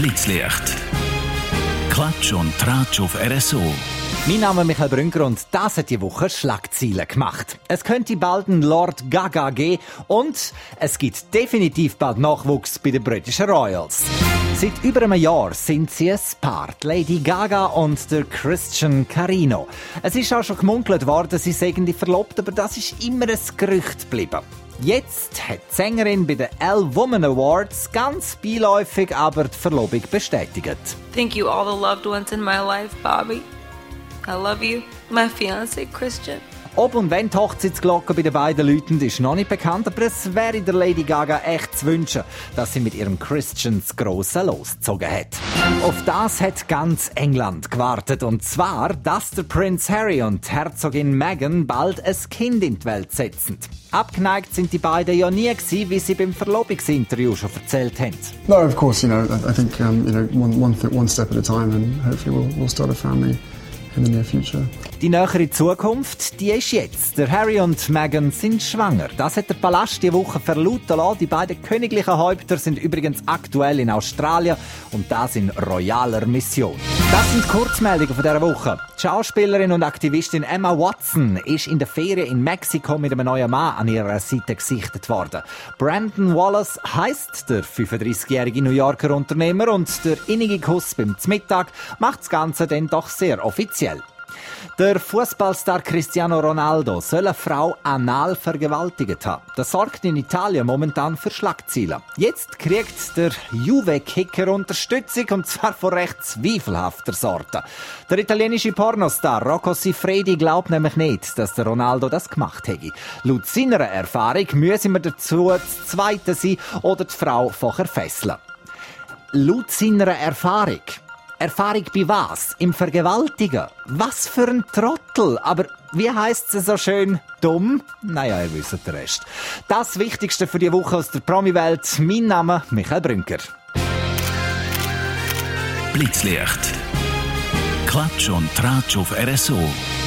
Blitzlicht. Klatsch und Tratsch auf RSO. Mein Name ist Michael Brünker und das hat die Woche Schlagzeilen gemacht. Es könnte bald einen Lord Gaga geben und es gibt definitiv bald Nachwuchs bei den britischen Royals. Seit über einem Jahr sind sie ein Paar, Lady Gaga und der Christian Carino. Es ist auch schon gemunkelt worden, sie seien die verlobt, aber das ist immer ein Gerücht geblieben. Jetzt hat die Sängerin bei den Elle Woman Awards ganz beiläufig aber die Verlobung bestätigt. Thank you all the loved ones in my life, Bobby. I love you. My fiancé, Christian. Ob und wenn die Hochzeitsglocke bei den beiden läutet, ist noch nicht bekannt, aber es wäre der Lady Gaga echt zu wünschen, dass sie mit ihrem Christian das grosse losgezogen hat. Auf das hat ganz England gewartet, und zwar, dass der Prinz Harry und die Herzogin Meghan bald ein Kind in die Welt setzen. Abgeneigt sind die beiden ja nie gewesen, wie sie beim Verlobungsinterview schon erzählt haben. No, of course, I think one step at a time, and hopefully we'll start a family in the near future. Die nähere Zukunft, die ist jetzt. Der Harry und Meghan sind schwanger. Das hat der Palast diese Woche verlauten lassen. Die beiden königlichen Häupter sind übrigens aktuell in Australien und das in royaler Mission. Das sind die Kurzmeldungen von dieser Woche. Die Schauspielerin und Aktivistin Emma Watson ist in der Ferien in Mexiko mit einem neuen Mann an ihrer Seite gesichtet worden. Brandon Wallace heisst der 35-jährige New Yorker Unternehmer, und der innige Kuss beim Mittag macht das Ganze dann doch sehr offiziell. Der Fußballstar Cristiano Ronaldo soll eine Frau anal vergewaltigt haben. Das sorgt in Italien momentan für Schlagzeilen. Jetzt kriegt der Juve-Kicker Unterstützung, und zwar von recht zweifelhafter Sorte. Der italienische Pornostar Rocco Siffredi glaubt nämlich nicht, dass der Ronaldo das gemacht hätte. Laut seiner Erfahrung müssen wir dazu das Zweite sein oder die Frau vorher fesseln. Laut seiner Erfahrung? Erfahrung bei was? Im Vergewaltigen? Was für ein Trottel! Aber wie heisst es so schön? Dumm? Naja, ihr wisst den Rest. Das Wichtigste für die Woche aus der Promi-Welt. Mein Name Michael Brünker. Blitzlicht. Klatsch und Tratsch auf RSO.